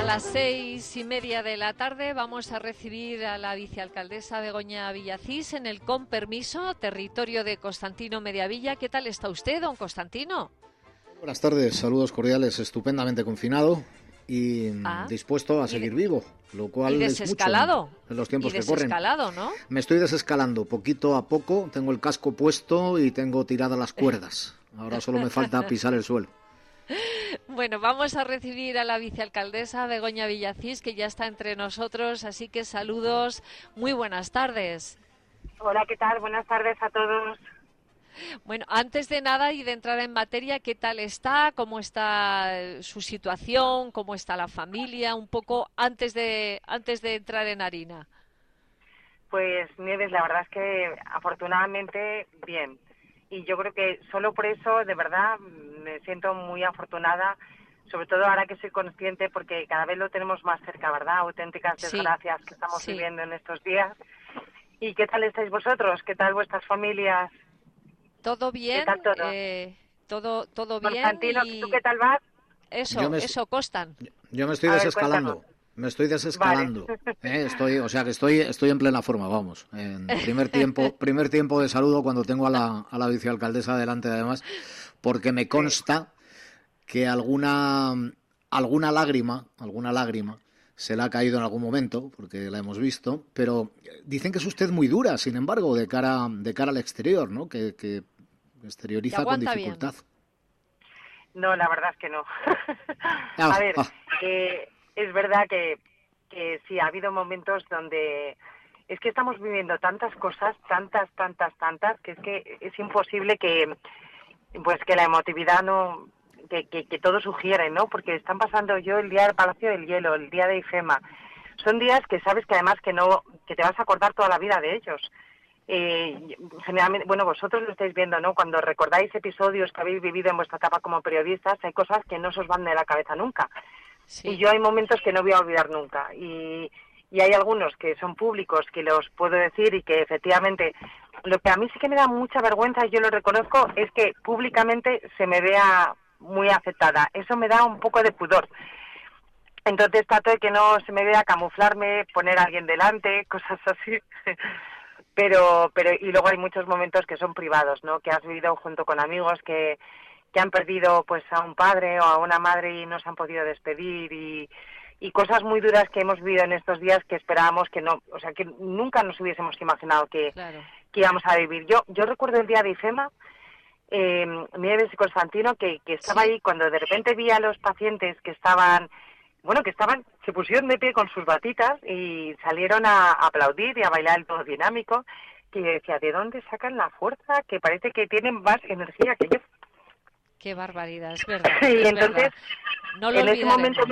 A las 6:30 de la tarde vamos a recibir a la vicealcaldesa Begoña Villacís en el Con Permiso, territorio de Constantino Mediavilla. ¿Qué tal está usted, don Constantino? Buenas tardes, saludos cordiales, estupendamente confinado y dispuesto a seguir vivo, lo cual es mucho en los tiempos que corren. ¿No? Me estoy desescalando poquito a poco, tengo el casco puesto y tengo tiradas las cuerdas. Ahora solo me falta pisar el suelo. Bueno, vamos a recibir a la vicealcaldesa Begoña Villacís, que ya está entre nosotros, así que saludos, muy buenas tardes. Hola, ¿qué tal? Buenas tardes a todos. Bueno, antes de nada y de entrar en materia, ¿qué tal está? ¿Cómo está su situación? ¿Cómo está la familia? Un poco antes de entrar en harina. Pues, Nieves, la verdad es que afortunadamente bien. Y yo creo que solo por eso, de verdad, me siento muy afortunada, sobre todo ahora que soy consciente, porque cada vez lo tenemos más cerca, ¿verdad? Auténticas desgracias que estamos viviendo en estos días. ¿Y qué tal estáis vosotros? ¿Qué tal vuestras familias? ¿Todo bien? ¿Qué tal todo? Todo bien. Constantino, ¿tú qué tal vas? Eso, Costan. Yo me estoy desescalando. Me estoy desescalando. Vale. Estoy en plena forma, vamos. En primer tiempo de saludo cuando tengo a la vicealcaldesa delante, además, porque me consta que alguna lágrima se le ha caído en algún momento, porque la hemos visto, pero dicen que es usted muy dura, sin embargo, de cara al exterior, ¿no? Que exterioriza con dificultad. Bien. No, la verdad es que no. A ver, es verdad que sí, ha habido momentos donde es que estamos viviendo tantas cosas, tantas, que es que es imposible que la emotividad no, que todo sugiere, ¿no? Porque están pasando el día del Palacio del Hielo, el día de IFEMA. Son días que sabes que además que te vas a acordar toda la vida de ellos. Generalmente, bueno, vosotros lo estáis viendo, ¿no? Cuando recordáis episodios que habéis vivido en vuestra etapa como periodistas, hay cosas que no se os van de la cabeza nunca. Sí. Y yo hay momentos que no voy a olvidar nunca. Y hay algunos que son públicos, que los puedo decir y que efectivamente, lo que a mí sí que me da mucha vergüenza, y yo lo reconozco, es que públicamente se me vea muy afectada. Eso me da un poco de pudor. Entonces trato de que no se me vea camuflarme, poner a alguien delante, cosas así. Pero y luego hay muchos momentos que son privados, ¿no? Que has vivido junto con amigos que han perdido pues a un padre o a una madre y no se han podido despedir y cosas muy duras que hemos vivido en estos días que esperábamos que no, o sea, que nunca nos hubiésemos imaginado que íbamos a vivir. Yo recuerdo el día de IFEMA, Nieves y Constantino, que estaba ahí cuando de repente vi a los pacientes que se pusieron de pie con sus batitas y salieron a aplaudir y a bailar el todo dinámico, que yo decía, ¿de dónde sacan la fuerza? Que parece que tienen más energía que yo. Qué barbaridad, es verdad. Sí, es entonces, verdad. No lo en ese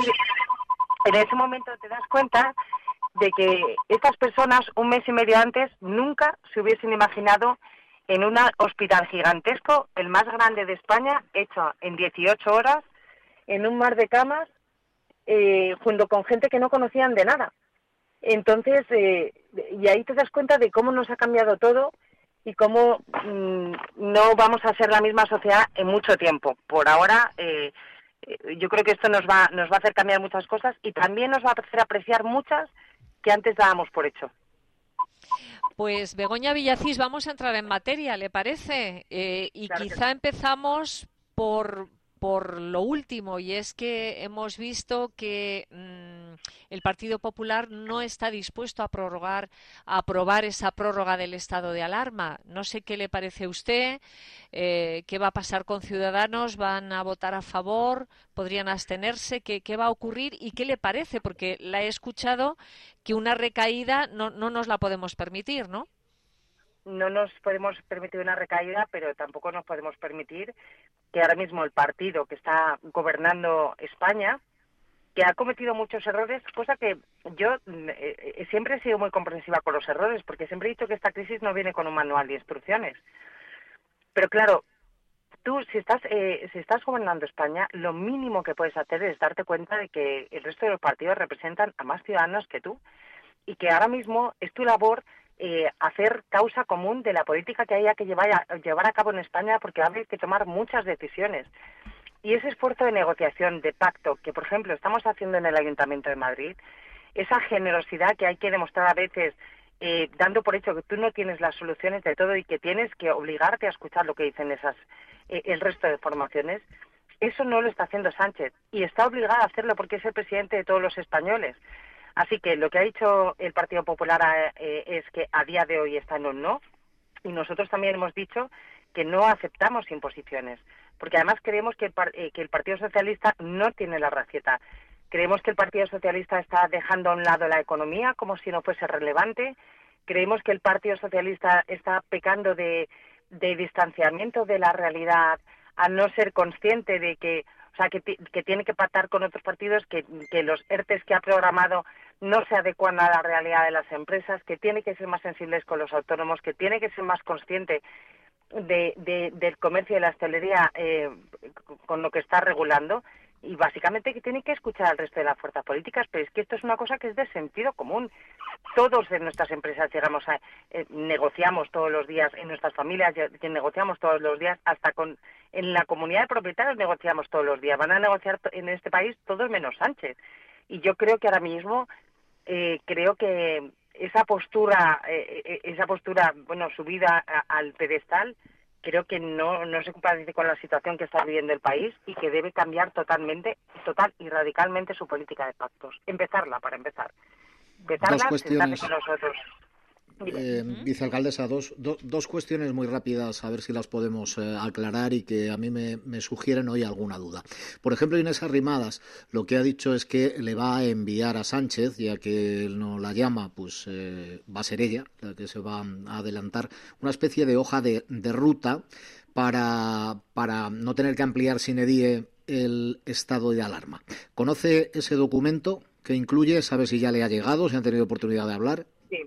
momento te das cuenta de que estas personas, un mes y medio antes, nunca se hubiesen imaginado en un hospital gigantesco, el más grande de España, hecho en 18 horas, en un mar de camas, junto con gente que no conocían de nada. Entonces, y ahí te das cuenta de cómo nos ha cambiado todo y cómo no vamos a ser la misma sociedad en mucho tiempo. Por ahora, yo creo que esto nos va a hacer cambiar muchas cosas y también nos va a hacer apreciar muchas que antes dábamos por hecho. Pues Begoña Villacís, vamos a entrar en materia, ¿le parece? Claro, quizá empezamos por lo último, y es que hemos visto que el Partido Popular no está dispuesto a aprobar esa prórroga del estado de alarma. No sé qué le parece a usted, qué va a pasar con Ciudadanos, van a votar a favor, podrían abstenerse, qué va a ocurrir y qué le parece, porque la he escuchado que una recaída no nos la podemos permitir, ¿no? No nos podemos permitir una recaída, pero tampoco nos podemos permitir que ahora mismo el partido que está gobernando España, que ha cometido muchos errores, cosa que yo siempre he sido muy comprensiva con los errores, porque siempre he dicho que esta crisis no viene con un manual de instrucciones. Pero claro, tú si estás gobernando España, lo mínimo que puedes hacer es darte cuenta de que el resto de los partidos representan a más ciudadanos que tú y que ahora mismo es tu labor hacer causa común de la política que haya que llevar a cabo en España, porque va a haber que tomar muchas decisiones. Y ese esfuerzo de negociación, de pacto, que por ejemplo estamos haciendo en el Ayuntamiento de Madrid, esa generosidad que hay que demostrar a veces, dando por hecho que tú no tienes las soluciones de todo y que tienes que obligarte a escuchar lo que dicen el resto de formaciones, eso no lo está haciendo Sánchez y está obligado a hacerlo porque es el presidente de todos los españoles. Así que lo que ha dicho el Partido Popular es que a día de hoy está en un no, y nosotros también hemos dicho que no aceptamos imposiciones, porque además creemos que el Partido Socialista no tiene la receta. Creemos que el Partido Socialista está dejando a un lado la economía como si no fuese relevante. Creemos que el Partido Socialista está pecando de distanciamiento de la realidad, al no ser consciente de que, o sea, que tiene que pactar con otros partidos, que los ERTEs que ha programado no se adecuan a la realidad de las empresas, que tiene que ser más sensibles con los autónomos, que tiene que ser más consciente del comercio y de la hostelería con lo que está regulando, y básicamente que tiene que escuchar al resto de las fuerzas políticas, pero es que esto es una cosa que es de sentido común. Todos en nuestras empresas negociamos todos los días, en nuestras familias negociamos todos los días, hasta en la comunidad de propietarios negociamos todos los días. Van a negociar en este país todos menos Sánchez. Y yo creo que ahora mismo, creo que esa postura, bueno, subida al pedestal, creo que no se compadece con la situación que está viviendo el país y que debe cambiar total y radicalmente su política de pactos. Para empezar. Sentarse con nosotros. Vicealcaldesa, dos cuestiones muy rápidas, a ver si las podemos aclarar y que a mí me sugieren hoy alguna duda. Por ejemplo, Inés Arrimadas lo que ha dicho es que le va a enviar a Sánchez, ya que él no la llama, pues va a ser ella la que se va a adelantar, una especie de hoja de ruta para no tener que ampliar sine die el estado de alarma. ¿Conoce ese documento que incluye? ¿Sabe si ya le ha llegado, si han tenido oportunidad de hablar?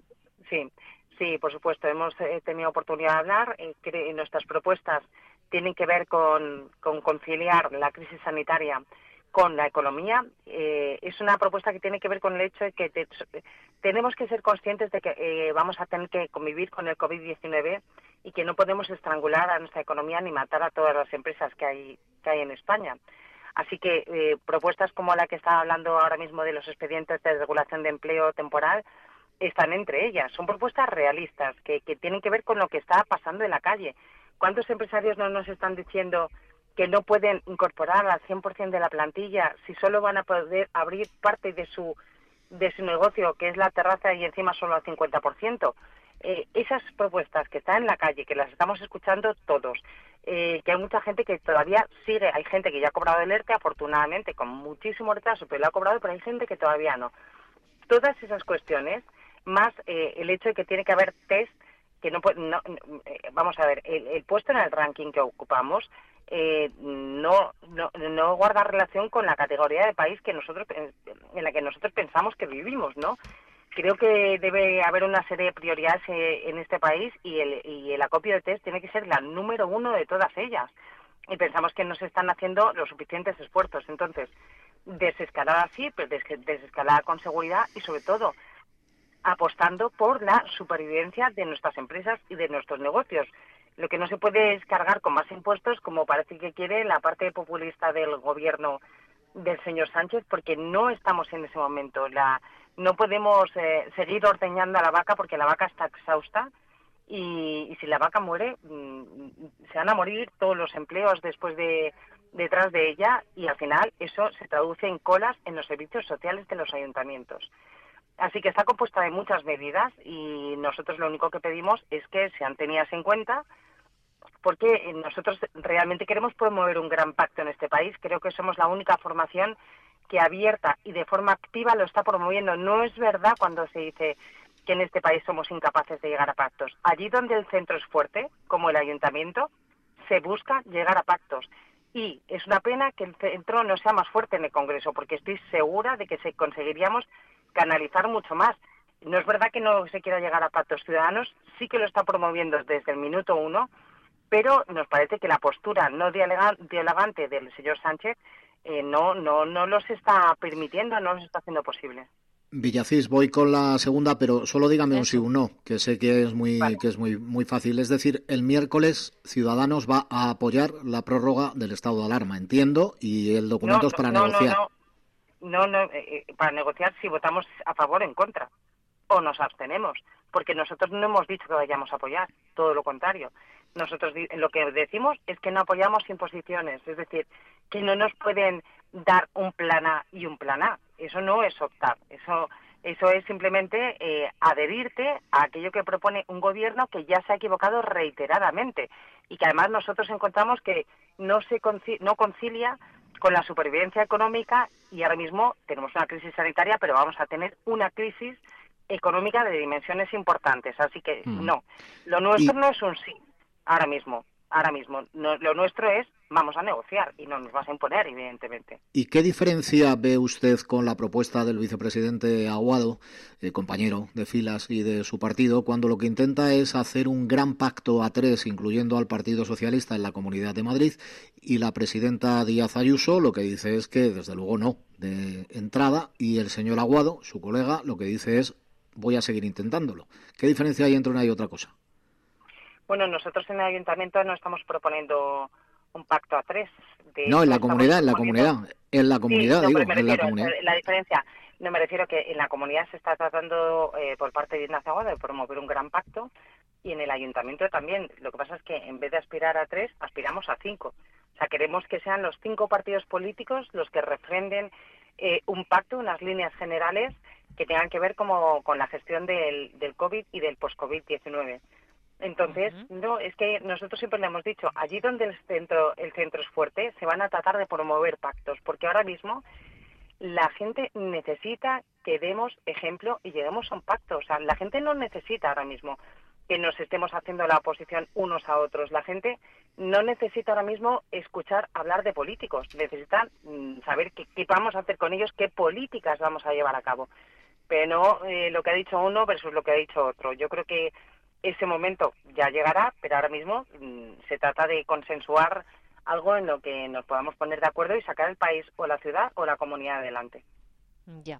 Sí, por supuesto, hemos tenido oportunidad de hablar. Nuestras propuestas tienen que ver con conciliar la crisis sanitaria con la economía. Es una propuesta que tiene que ver con el hecho de que tenemos que ser conscientes de que vamos a tener que convivir con el COVID-19 y que no podemos estrangular a nuestra economía ni matar a todas las empresas que hay en España. Así que propuestas como la que está hablando ahora mismo de los expedientes de regulación de empleo temporal están entre ellas. Son propuestas realistas que tienen que ver con lo que está pasando en la calle. ¿Cuántos empresarios no nos están diciendo que no pueden incorporar al 100% de la plantilla si solo van a poder abrir parte de su negocio, que es la terraza, y encima solo al 50%? Esas propuestas que están en la calle, que las estamos escuchando todos, que hay mucha gente que todavía sigue, hay gente que ya ha cobrado el ERTE, afortunadamente, con muchísimo retraso, pero lo ha cobrado, pero hay gente que todavía no. Todas esas cuestiones, más el hecho de que tiene que haber test, que vamos a ver, el puesto en el ranking que ocupamos no guarda relación con la categoría de país en la que nosotros pensamos que vivimos, ¿no? Creo que debe haber una serie de prioridades en este país y el acopio de test tiene que ser la número uno de todas ellas. Y pensamos que no se están haciendo los suficientes esfuerzos. Entonces, desescalada sí, pero desescalada con seguridad y, sobre todo, apostando por la supervivencia de nuestras empresas y de nuestros negocios. Lo que no se puede es cargar con más impuestos, como parece que quiere la parte populista del gobierno del señor Sánchez, porque no estamos en ese momento. No podemos seguir ordeñando a la vaca porque la vaca está exhausta y si la vaca muere, se van a morir todos los empleos detrás de ella, y al final eso se traduce en colas en los servicios sociales de los ayuntamientos. Así que está compuesta de muchas medidas y nosotros lo único que pedimos es que sean tenidas en cuenta, porque nosotros realmente queremos promover un gran pacto en este país. Creo que somos la única formación que abierta y de forma activa lo está promoviendo. No es verdad cuando se dice que en este país somos incapaces de llegar a pactos. Allí donde el centro es fuerte, como el ayuntamiento, se busca llegar a pactos. Y es una pena que el centro no sea más fuerte en el Congreso, porque estoy segura de que conseguiríamos canalizar mucho más. No es verdad que no se quiera llegar a pactos. Ciudadanos sí que lo está promoviendo desde el minuto uno, pero nos parece que la postura no dialogante del señor Sánchez no los está permitiendo, no los está haciendo posible. Villacís, voy con la segunda, pero solo dígame un sí o un no, que sé que es Vale. muy fácil. Es decir, el miércoles Ciudadanos va a apoyar la prórroga del estado de alarma, entiendo, y el No, documento es para no, no, negociar. no, no, no, para negociar si votamos a favor o en contra, o nos abstenemos, porque nosotros no hemos dicho que vayamos a apoyar, todo lo contrario. Nosotros lo que decimos es que no apoyamos imposiciones, es decir, que no nos pueden dar un plan A y un plan A. Eso no es optar, eso es simplemente adherirte a aquello que propone un gobierno que ya se ha equivocado reiteradamente y que además nosotros encontramos que no concilia con la supervivencia económica y ahora mismo tenemos una crisis sanitaria, pero vamos a tener una crisis económica de dimensiones importantes. Así que no, lo nuestro Y, no es un sí, ahora mismo. No, lo nuestro es vamos a negociar y no nos vas a imponer, evidentemente. ¿Y qué diferencia ve usted con la propuesta del vicepresidente Aguado, compañero de filas y de su partido, cuando lo que intenta es hacer un gran pacto a tres, incluyendo al Partido Socialista en la Comunidad de Madrid, y la presidenta Díaz Ayuso lo que dice es que, desde luego, no, de entrada, y el señor Aguado, su colega, lo que dice es voy a seguir intentándolo? ¿Qué diferencia hay entre una y otra cosa? Bueno, nosotros en el ayuntamiento no estamos proponiendo un pacto a tres. De No, en hecho, la estamos comunidad, proponiendo... Sí, no, pero digo, me en la refiero, comunidad. la diferencia, no me refiero que en la comunidad se está tratando por parte de Ignacio Aguado de promover un gran pacto y en el ayuntamiento también. Lo que pasa es que en vez de aspirar a tres, aspiramos a cinco. O sea, queremos que sean los 5 partidos políticos los que refrenden un pacto, unas líneas generales que tengan que ver como con la gestión del COVID y del post-COVID-19. Entonces, no, es que nosotros siempre le hemos dicho, allí donde el centro es fuerte, se van a tratar de promover pactos, porque ahora mismo la gente necesita que demos ejemplo y lleguemos a un pacto. O sea, la gente no necesita ahora mismo que nos estemos haciendo la oposición unos a otros. La gente no necesita ahora mismo escuchar hablar de políticos. Necesitan saber qué vamos a hacer con ellos, qué políticas vamos a llevar a cabo. Pero no lo que ha dicho uno versus lo que ha dicho otro. Yo creo que ese momento ya llegará, pero ahora mismo se trata de consensuar algo en lo que nos podamos poner de acuerdo y sacar el país o la ciudad o la comunidad adelante. Ya.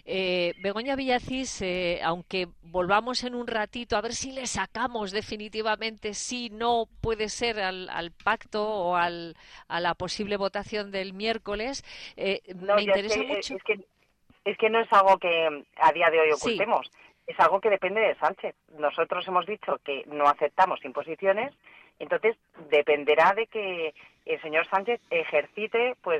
Begoña Villacís, aunque volvamos en un ratito a ver si le sacamos definitivamente si no puede ser al pacto o a la posible votación del miércoles, No, me interesa mucho. Es que no es algo que a día de hoy Sí, ocultemos, es algo que depende de Sánchez. Nosotros hemos dicho que no aceptamos imposiciones, entonces dependerá de que el señor Sánchez ejercite pues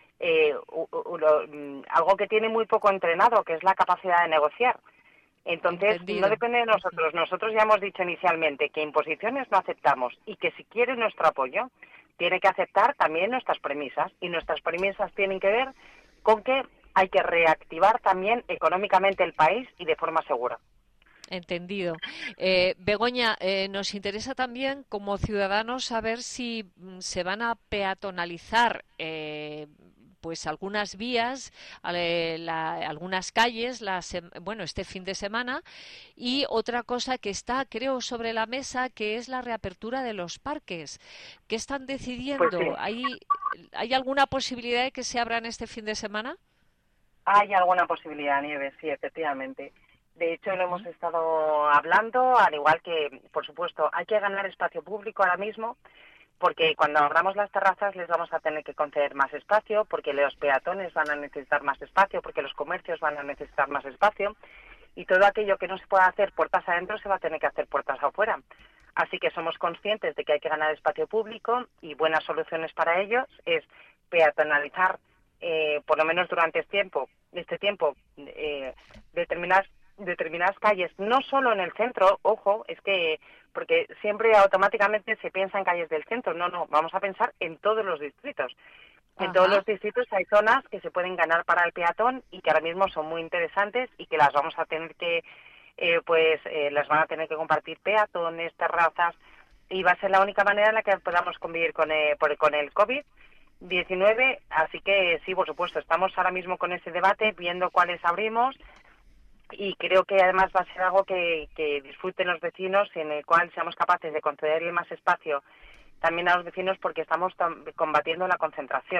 algo que tiene muy poco entrenado, que es la capacidad de negociar. Entonces, no entendido. depende de nosotros. Nosotros ya hemos dicho inicialmente que imposiciones no aceptamos y que si quiere nuestro apoyo, tiene que aceptar también nuestras premisas. Y nuestras premisas tienen que ver con que hay que reactivar también económicamente el país y de forma segura. Entendido. Begoña, nos interesa también como ciudadanos saber si se van a peatonalizar pues algunas vías, algunas calles, bueno, este fin de semana, y otra cosa que está, creo, sobre la mesa, que es la reapertura de los parques. ¿Qué están Pues sí, decidiendo? ¿Hay alguna posibilidad de que se abran este fin de semana? hay alguna posibilidad, Nieves, sí, efectivamente. De hecho, lo hemos estado hablando, al igual que, por supuesto, hay que ganar espacio público ahora mismo, porque cuando abramos las terrazas les vamos a tener que conceder más espacio, porque los peatones van a necesitar más espacio, porque los comercios van a necesitar más espacio, y todo aquello que no se pueda hacer puertas adentro se va a tener que hacer puertas afuera. Así que somos conscientes de que hay que ganar espacio público y buenas soluciones para ellos es peatonalizar, por lo menos durante este tiempo, determinadas calles, no solo en el centro, ojo, es que porque siempre automáticamente se piensa en calles del centro, no, vamos a pensar en todos los distritos. En todos Ajá. los distritos hay zonas que se pueden ganar para el peatón y que ahora mismo son muy interesantes y que las vamos a tener que, las van a tener que compartir peatones, terrazas, y va a ser la única manera en la que podamos convivir con el COVID-19, así que sí, por supuesto, estamos ahora mismo con ese debate, viendo cuáles abrimos, y creo que además va a ser algo que disfruten los vecinos y en el cual seamos capaces de concederle más espacio también a los vecinos porque estamos combatiendo la concentración.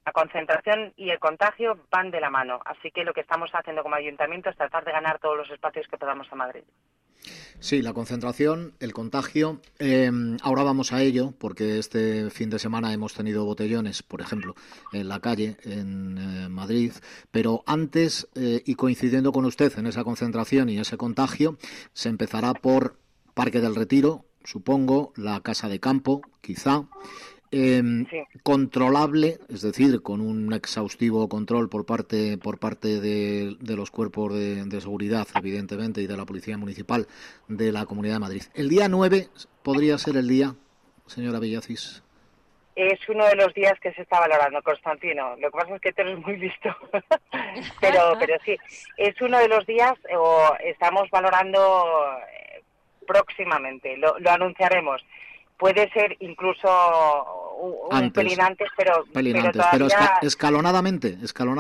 La concentración y el contagio van de la mano, así que lo que estamos haciendo como ayuntamiento es tratar de ganar todos los espacios que podamos a Madrid. Sí, la concentración, el contagio. Ahora vamos a ello, porque este fin de semana hemos tenido botellones, por ejemplo, en la calle, en Madrid. Pero antes, y coincidiendo con usted en esa concentración y ese contagio, se empezará por Parque del Retiro, supongo, la Casa de Campo, quizá. Sí. Controlable, es decir, con un exhaustivo control por parte de los cuerpos de seguridad, evidentemente, y de la Policía Municipal de la Comunidad de Madrid. El día 9 podría ser el día, señora Villacís. Es uno de los días que se está valorando, Constantino. Lo que pasa es que tú eres muy listo. pero sí, es uno de los días, o estamos valorando próximamente, lo anunciaremos. Puede ser incluso un pelín antes, pero todavía... escalonadamente.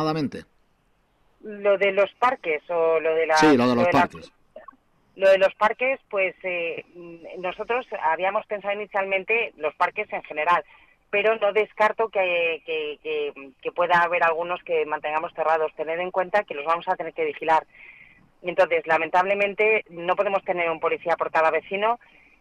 Lo de los parques o lo de la... Sí, lo de los parques. Lo de los parques, pues nosotros habíamos pensado inicialmente los parques en general, pero no descarto que pueda haber algunos que mantengamos cerrados. Tened en cuenta que los vamos a tener que vigilar. Entonces, lamentablemente, no podemos tener un policía por cada vecino.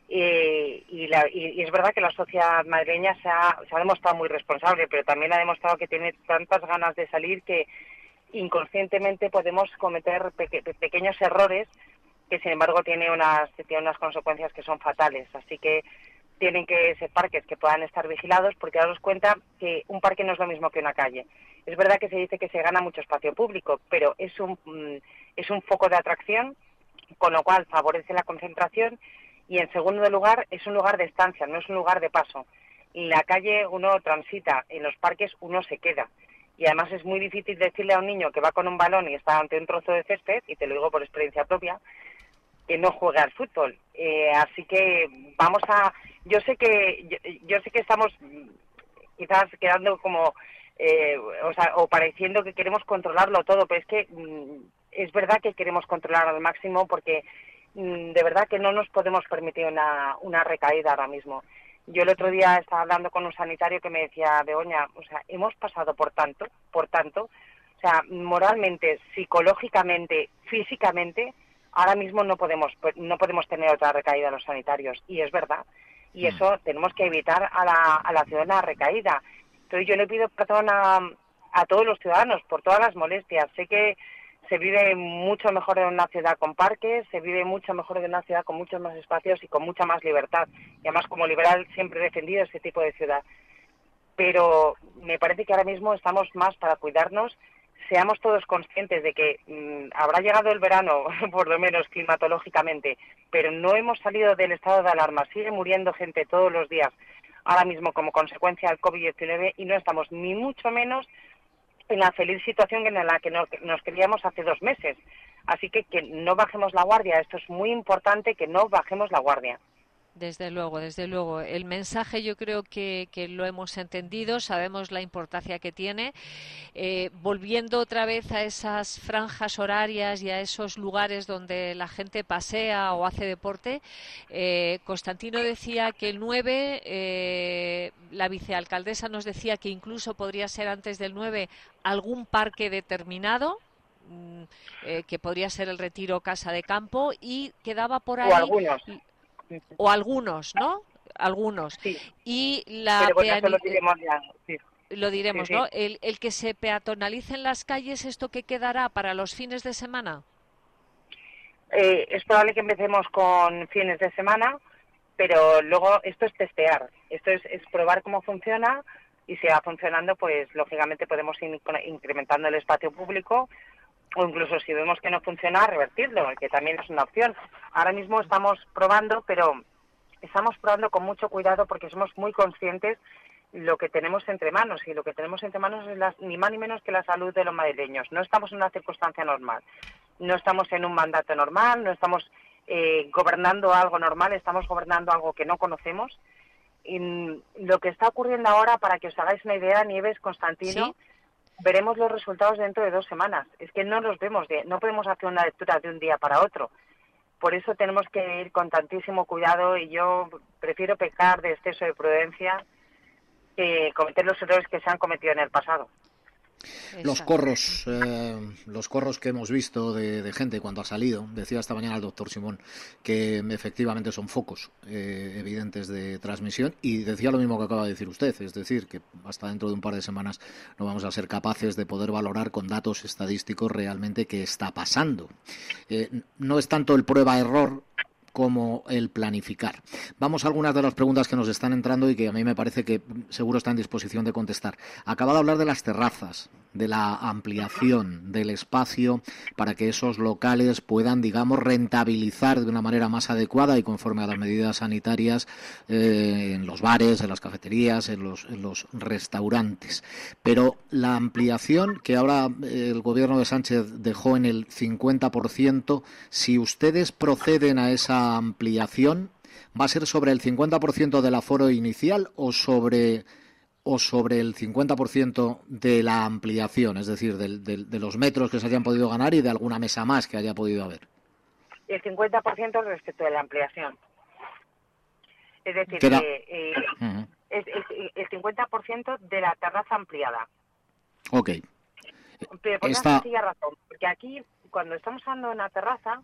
Y es verdad que la sociedad madrileña se ha demostrado muy responsable, pero también ha demostrado que tiene tantas ganas de salir que inconscientemente podemos cometer pequeños errores que, sin embargo, tiene unas consecuencias que son fatales. Así que tienen que ser parques que puedan estar vigilados, porque daros cuenta que un parque no es lo mismo que una calle. Es verdad que se dice que se gana mucho espacio público, pero es un foco de atracción, con lo cual favorece la concentración. Y en segundo lugar, es un lugar de estancia, no es un lugar de paso. En la calle uno transita, en los parques uno se queda. Y además es muy difícil decirle a un niño que va con un balón y está ante un trozo de césped, y te lo digo por experiencia propia, que no juegue al fútbol. Así que yo sé que estamos quizás quedando como... o pareciendo que queremos controlarlo todo, pero es que es verdad que queremos controlar al máximo porque... de verdad que no nos podemos permitir una recaída ahora mismo. Yo el otro día estaba hablando con un sanitario que me decía, Begoña, o sea, hemos pasado por tanto, o sea, moralmente, psicológicamente, físicamente, ahora mismo no podemos tener otra recaída los sanitarios, y es verdad, y eso tenemos que evitar a la ciudadana recaída. Entonces yo le pido perdón a todos los ciudadanos por todas las molestias. Sé que se vive mucho mejor en una ciudad con parques, se vive mucho mejor en una ciudad con muchos más espacios y con mucha más libertad. Y además, como liberal, siempre he defendido ese tipo de ciudad. Pero me parece que ahora mismo estamos más para cuidarnos. Seamos todos conscientes de que habrá llegado el verano, por lo menos climatológicamente, pero no hemos salido del estado de alarma. Sigue muriendo gente todos los días, ahora mismo como consecuencia del COVID-19, y no estamos ni mucho menos en la feliz situación en la que nos creíamos hace 2 meses. Así que no bajemos la guardia. Esto es muy importante, que no bajemos la guardia. Desde luego. El mensaje yo creo que lo hemos entendido, sabemos la importancia que tiene. Volviendo otra vez a esas franjas horarias y a esos lugares donde la gente pasea o hace deporte, Constantino decía que el 9, la vicealcaldesa nos decía que incluso podría ser antes del 9 algún parque determinado, que podría ser el Retiro, Casa de Campo, y quedaba por ahí... O algunos, ¿no? Algunos. Sí. Y la pero bueno, eso lo diremos ya. Sí. Lo diremos, sí. ¿no? El que se peatonalicen las calles, ¿esto qué quedará para los fines de semana? Es probable que empecemos con fines de semana, pero luego esto es testear. Esto es probar cómo funciona, y si va funcionando, pues lógicamente podemos ir incrementando el espacio público, o incluso si vemos que no funciona, revertirlo, que también es una opción. Ahora mismo estamos probando, pero estamos probando con mucho cuidado porque somos muy conscientes lo que tenemos entre manos, y lo que tenemos entre manos es ni más ni menos que la salud de los madrileños. No estamos en una circunstancia normal, no estamos en un mandato normal, no estamos gobernando algo normal, estamos gobernando algo que no conocemos. Y lo que está ocurriendo ahora, para que os hagáis una idea, Nieves, Constantino, ¿sí? Veremos los resultados dentro de 2 semanas. Es que no los vemos, no podemos hacer una lectura de un día para otro. Por eso tenemos que ir con tantísimo cuidado, y yo prefiero pecar de exceso de prudencia cometer los errores que se han cometido en el pasado. Los corros que hemos visto de gente cuando ha salido, decía esta mañana el doctor Simón, que efectivamente son focos evidentes de transmisión, y decía lo mismo que acaba de decir usted, es decir, que hasta dentro de un par de semanas no vamos a ser capaces de poder valorar con datos estadísticos realmente qué está pasando. No es tanto el prueba-error como el planificar. Vamos a algunas de las preguntas que nos están entrando y que a mí me parece que seguro está en disposición de contestar. Acaba de hablar de las terrazas, de la ampliación del espacio para que esos locales puedan, digamos, rentabilizar de una manera más adecuada y conforme a las medidas sanitarias en los bares, en las cafeterías, en los restaurantes. Pero la ampliación que ahora el gobierno de Sánchez dejó en el 50%, si ustedes proceden a esa ampliación, ¿va a ser sobre el 50% del aforo inicial o sobre el 50% de la ampliación, es decir, de los metros que se hayan podido ganar y de alguna mesa más que haya podido haber? El 50% respecto de la ampliación. Es decir, es el 50% de la terraza ampliada. Ok. Pero por una sencilla razón, porque aquí, cuando estamos hablando de una terraza,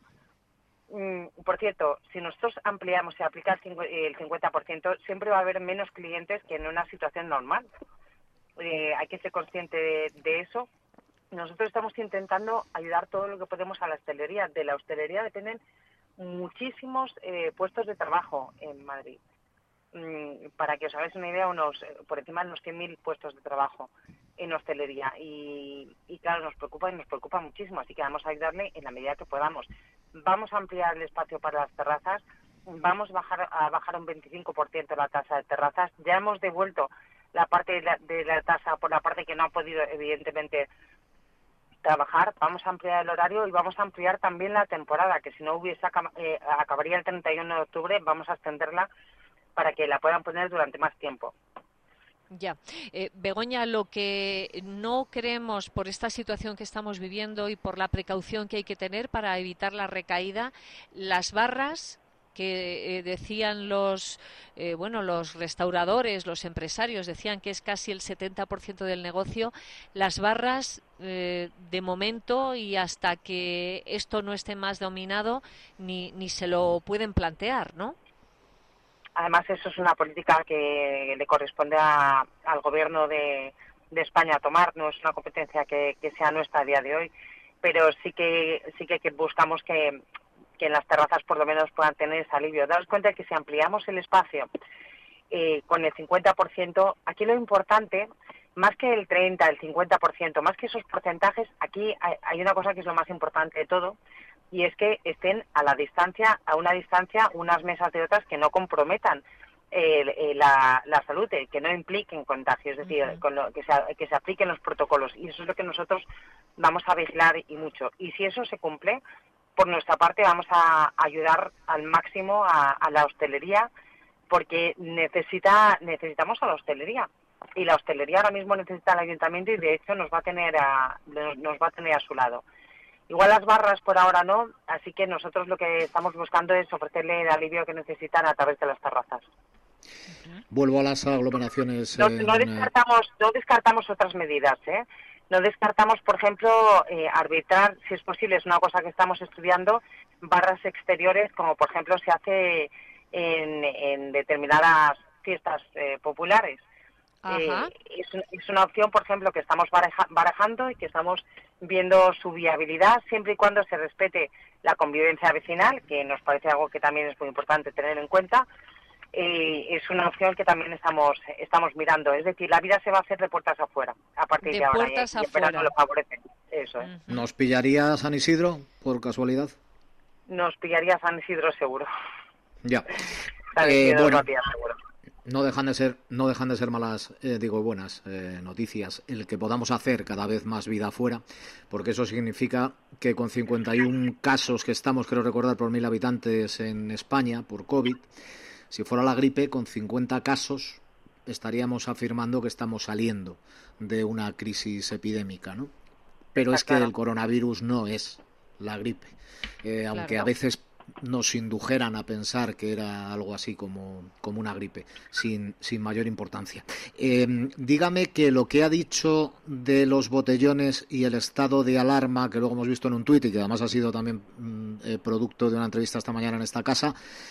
por cierto, si nosotros ampliamos y aplicamos el 50%, siempre va a haber menos clientes que en una situación normal. Hay que ser consciente de eso. Nosotros estamos intentando ayudar todo lo que podemos a la hostelería. De la hostelería dependen muchísimos puestos de trabajo en Madrid. Para que os hagáis una idea, por encima de unos 100.000 puestos de trabajo en hostelería. Y claro, nos preocupa muchísimo, así que vamos a ayudarle en la medida que podamos. Vamos a ampliar el espacio para las terrazas, vamos a bajar un 25% la tasa de terrazas. Ya hemos devuelto la parte de la tasa por la parte que no ha podido, evidentemente, trabajar. Vamos a ampliar el horario y vamos a ampliar también la temporada, que si no acabaría el 31 de octubre, vamos a extenderla para que la puedan poner durante más tiempo. Ya. Begoña, lo que no creemos por esta situación que estamos viviendo y por la precaución que hay que tener para evitar la recaída, las barras que decían los restauradores, los empresarios, decían que es casi el 70% del negocio, las barras de momento y hasta que esto no esté más dominado ni se lo pueden plantear, ¿no? Además, eso es una política que le corresponde al Gobierno de España tomar, no es una competencia que sea nuestra a día de hoy, pero sí que buscamos que en las terrazas por lo menos puedan tener ese alivio. Daos cuenta que si ampliamos el espacio con el 50%, aquí lo importante, más que el 30%, el 50%, más que esos porcentajes, aquí hay una cosa que es lo más importante de todo, y es que estén a una distancia unas mesas de otras que no comprometan la salud, que no impliquen contagios, es decir, que se apliquen los protocolos, y eso es lo que nosotros vamos a vigilar y mucho. Y si eso se cumple, por nuestra parte vamos a ayudar al máximo a la hostelería, porque necesitamos a la hostelería, y la hostelería ahora mismo necesita al ayuntamiento y de hecho nos va a tener a su lado. Igual las barras por ahora no, así que nosotros lo que estamos buscando es ofrecerle el alivio que necesitan a través de las terrazas. Vuelvo a las aglomeraciones. No descartamos otras medidas, ¿eh? No descartamos, por ejemplo, arbitrar, si es posible, es una cosa que estamos estudiando, barras exteriores, como por ejemplo se hace en determinadas fiestas populares. Es una opción, por ejemplo, que estamos barajando y que estamos viendo su viabilidad, siempre y cuando se respete la convivencia vecinal, que nos parece algo que también es muy importante tener en cuenta. Es una opción que también estamos mirando. Es decir, la vida se va a hacer de puertas afuera, a partir de ahora. Puertas y afuera. lo favorece. Eso es. ¿Nos pillaría San Isidro, por casualidad? Nos pillaría San Isidro seguro. Ya. San Isidro seguro. No dejan de ser malas, buenas noticias el que podamos hacer cada vez más vida afuera, porque eso significa que con 51 casos que estamos, creo recordar, por 1.000 habitantes en España por COVID, si fuera la gripe, con 50 casos estaríamos afirmando que estamos saliendo de una crisis epidémica, ¿no? Pero es que el coronavirus no es la gripe, aunque a veces nos indujeran a pensar que era algo así como una gripe, sin mayor importancia. Dígame que lo que ha dicho de los botellones y el estado de alarma, que luego hemos visto en un tuit y que además ha sido también producto de una entrevista esta mañana en esta casa,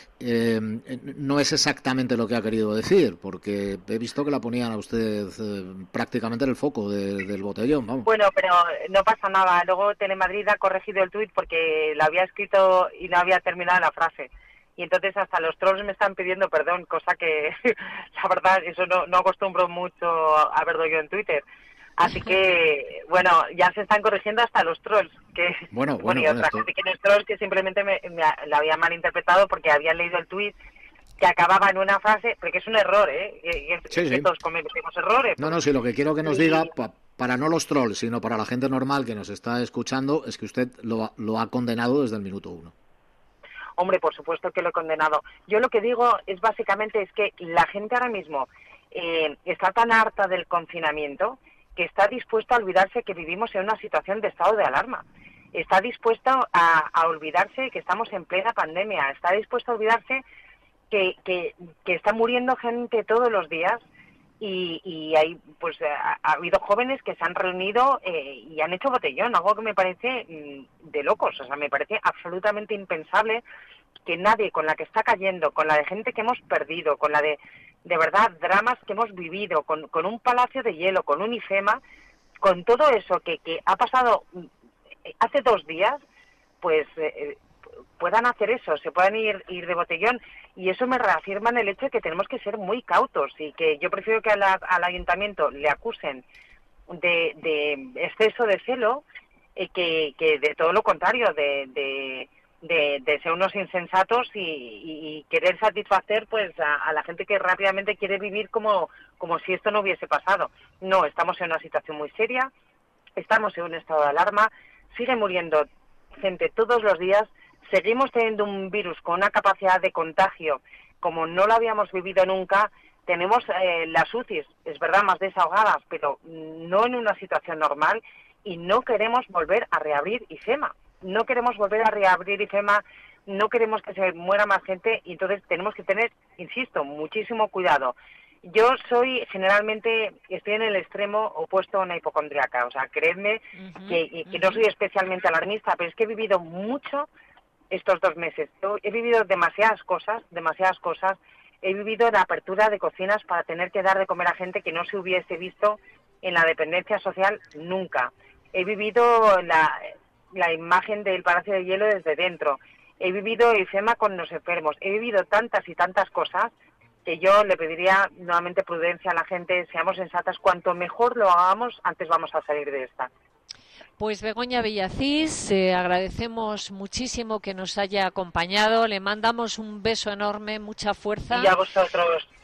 no es exactamente lo que ha querido decir, porque he visto que la ponían a usted prácticamente en el foco del botellón. Vamos. Bueno, pero no pasa nada. Luego Telemadrid ha corregido el tuit porque lo había escrito y no había terminado la frase. Y entonces hasta los trolls me están pidiendo perdón, cosa que la verdad eso no acostumbro mucho a verlo yo en Twitter. Así que, bueno, ya se están corrigiendo hasta los trolls. Bueno, y otra gente que no es trolls que simplemente me la había malinterpretado porque habían leído el tuit que acababa en una frase, porque es un error, Sí. Todos cometemos errores. No, sí, lo que quiero que nos diga, para no los trolls, sino para la gente normal que nos está escuchando, es que usted lo ha condenado desde el minuto 1. Hombre, por supuesto que lo he condenado. Yo lo que digo es básicamente es que la gente ahora mismo está tan harta del confinamiento que está dispuesta a olvidarse que vivimos en una situación de estado de alarma. Está dispuesta a olvidarse que estamos en plena pandemia. Está dispuesta a olvidarse que está muriendo gente todos los días y hay pues ha habido jóvenes que se han reunido y han hecho botellón, algo que me parece de locos. O sea, me parece absolutamente impensable que nadie, con la que está cayendo, con la de gente que hemos perdido, con la de verdad, dramas que hemos vivido, con un palacio de hielo, con un IFEMA, con todo eso que ha pasado hace 2 días, pues puedan hacer eso, se puedan ir de botellón. Y eso me reafirma en el hecho de que tenemos que ser muy cautos y que yo prefiero que al ayuntamiento le acusen de exceso de celo que de todo lo contrario, de ser unos insensatos y querer satisfacer pues a la gente que rápidamente quiere vivir como si esto no hubiese pasado. No, estamos en una situación muy seria, estamos en un estado de alarma, sigue muriendo gente todos los días, seguimos teniendo un virus con una capacidad de contagio como no lo habíamos vivido nunca. Tenemos las UCIs, es verdad, más desahogadas, pero no en una situación normal, y no queremos volver a reabrir IFEMA. No queremos volver a reabrir IFEMA, no queremos que se muera más gente, y entonces tenemos que tener, insisto, muchísimo cuidado. Yo generalmente estoy en el extremo opuesto a una hipocondriaca, o sea, creedme que no soy especialmente alarmista, pero es que he vivido mucho estos 2 meses. Yo he vivido demasiadas cosas, he vivido la apertura de cocinas para tener que dar de comer a gente que no se hubiese visto en la dependencia social nunca. He vivido la imagen del Palacio de Hielo desde dentro. He vivido IFEMA con los enfermos. He vivido tantas y tantas cosas que yo le pediría nuevamente prudencia a la gente, seamos sensatas. Cuanto mejor lo hagamos, antes vamos a salir de esta. Pues Begoña Villacís, agradecemos muchísimo que nos haya acompañado, le mandamos un beso enorme, mucha fuerza. Y a vosotros.